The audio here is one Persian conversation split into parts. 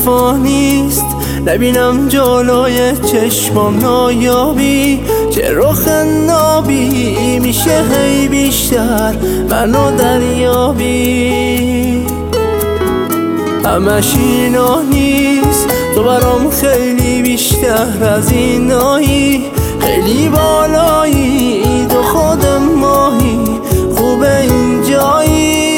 وفا نیست، نبینم جلوی چشمام نایابی. چه رخ نابی میشه هی بیشتر منو دریابی. همش اینا نیست، تو برام خیلی بیشتر از اینایی. خیلی بالایی، تو خود ماهی، خوبه اینجایی.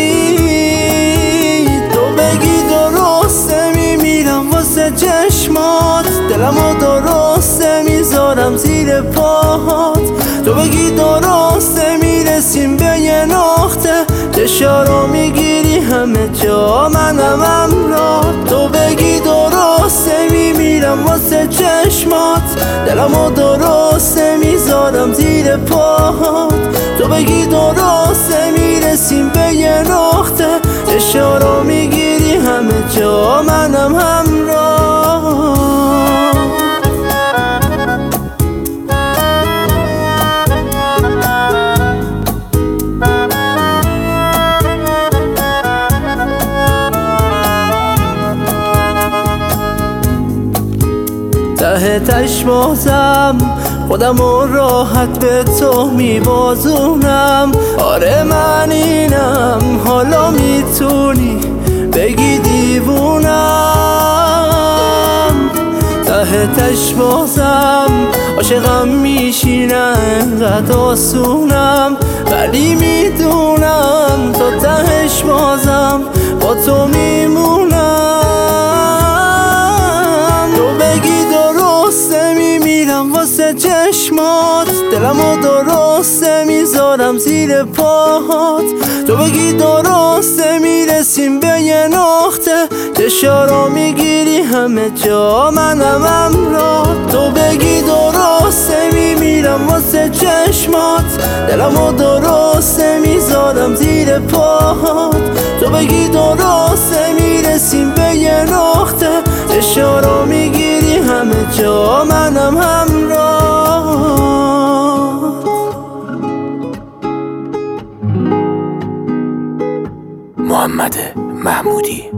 تو بگی درسته میمیرم واسه چشمات، دلمو درسته میذارم زیر پاهات. تو بگی درسته میرسیم به یه نقطه، چشارو میگیری همه جا منم همراه. تو بگی درسته میمیرم واسه چشمات، دلمو درسته میذارم زیر پاهات. تو بگی درسته میرسیم به یه نقطه، چشارو میگیری همه جا منم همراه. ته تش بازم خودم و راحت به تو میبازونم. آره من اینم، حالا میتونی بگی دیوونم. ته تش بازم عاشقم میشینه انقدر آسونم، ولی میدونم تا تهش بازم با تو میمونم. واسه چشمات دلمو درسته میذارم زیر پاهات. تو بگی درسته میرسیم به یه نقطه، چشارو میگیری همه جا منم همراه. تو بگی درسته میمیرم واسه چشمات، دلمو درسته میذارم زیر پاهات. تو بگی درسته میرسیم به یه نقطه، چشارو میگیری همه جا منم همراه. محمد محمودی.